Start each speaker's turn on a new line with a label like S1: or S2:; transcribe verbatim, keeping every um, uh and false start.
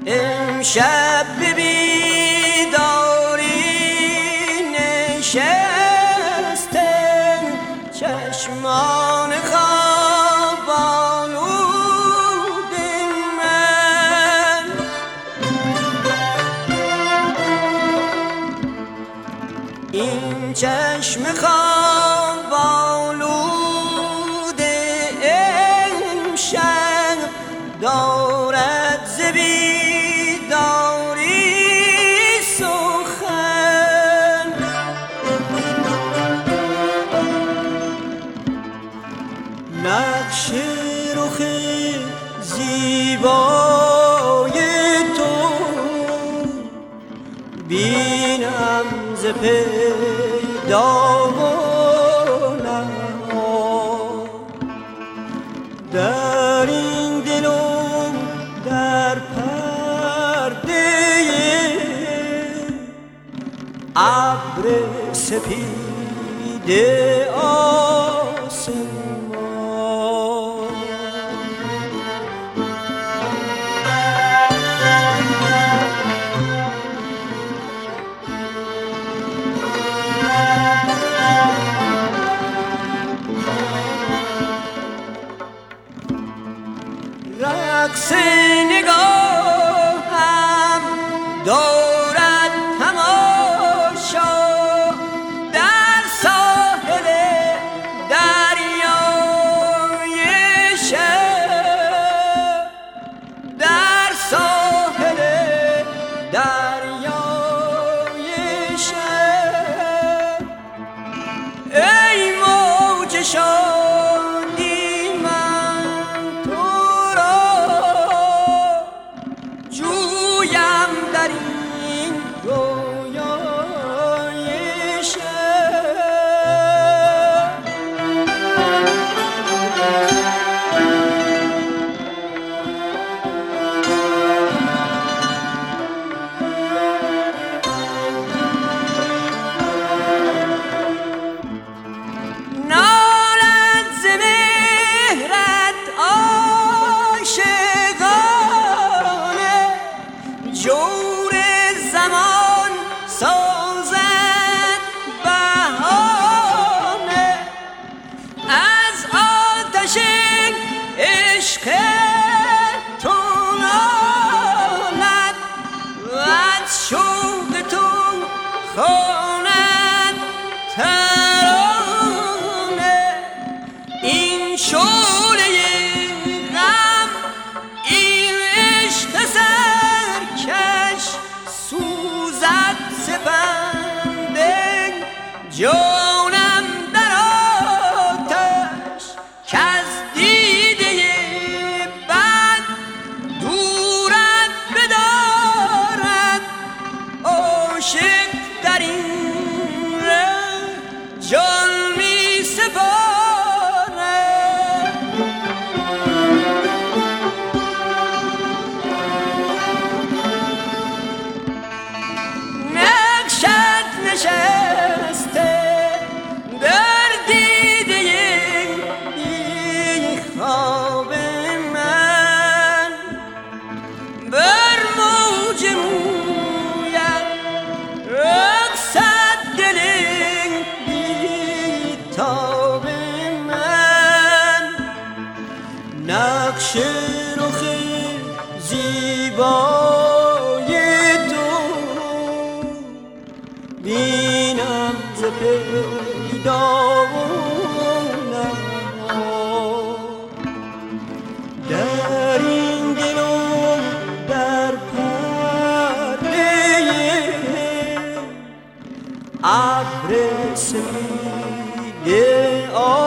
S1: امشب به بیداری نشستم، چشمان خواب آلود من. این چشم خواب آلود امشب دارد ز بیداری سخن. نقش رخ زیبای تو بینم ز پیدا و نهان. در این دلم در پرده ابر سپید آسمان. رقص نگاهم دارد تماشا در ساحل دریای شب، در ساحل دریای شب. ای موج شادی من تو را جویم در این رویای شب. نالد ز مهرت عاشقانه، جور زمان سازد بهانه. از آتش عشق تو نالد و از شوق تو خواند ترانه. این شعله غم، این عشق سرکش سوزد سپنده جانم در آتش، کز دیده بد دورت بدارد عاشق در این ره جان می سپارد. نقشت نشسته در دیده بی خواب من، بر موج مویت رقصد دل بی تاب من. نقش رخ زیبای تو بینم ز پیدا و نهان. در این دلم در پرده ابر سپید